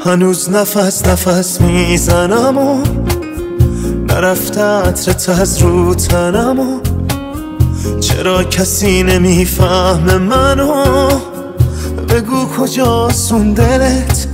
هنوز نفس نفس میزنم و نرفته عطرت از رو تنم و چرا کسی نمیفهمه منو؟ بگو کجاست اون دلت؟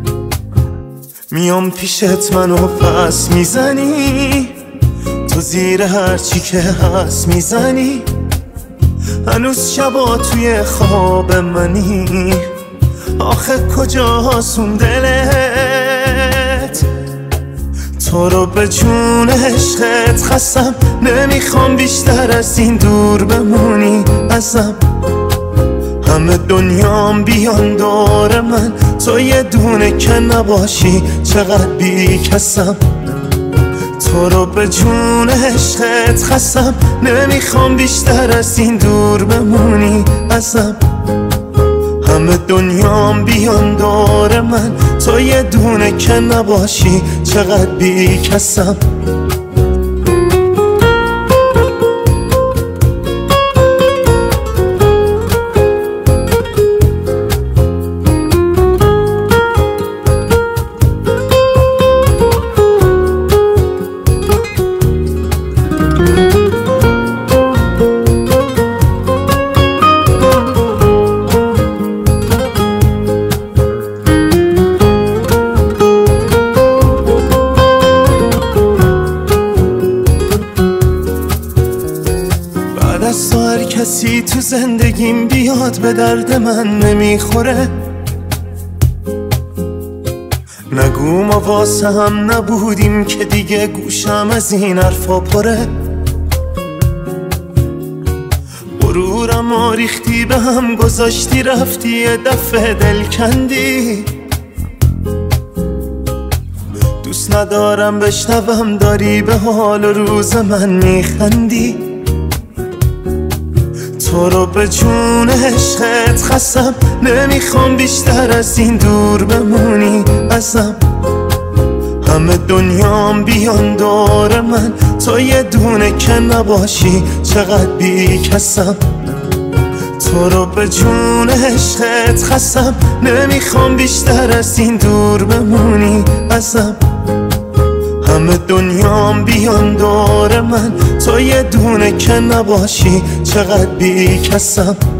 میام پیشت منو پس میزنی، تو زیر هرچی که هست میزنی. هنوز شبا توی خواب منی، آخه کجاست اون دلت؟ تو رو به جون عشقت خستم، نمیخوام بیشتر از این دور بمونی ازم. همه دنیام بیان دور من، تو یه دونه که نباشی چقدر بی کسم. تو رو به جون عشقت خستم، نمیخوام بیشتر از این دور بمونی ازم. همه دنیام بیان دور من، تو یه دونه که نباشی چقدر بی کسم. از تو هر کسی تو زندگیم بیاد به درد من نمیخوره. نگو ما واسه هم نبودیم که دیگه گوشم از این حرفا پره. غرورم و ریختی به هم گذاشتی، رفتی یه دفعه دل کندی. دوست ندارم بشنوم داری به حال و روز من میخندی. تو رو به جون عشقت خستم، نمیخوام بیشتر از این دور بمونی ازم. همه دنیام بیان دور من، تو یه دونه که نباشی چقدر بی کسم. تو رو به جون عشقت خستم، نمیخوام بیشتر از این دور بمونی ازم. همه دنیام بیان دور من، تو یه دونه که نباشی چقدر بی کسم.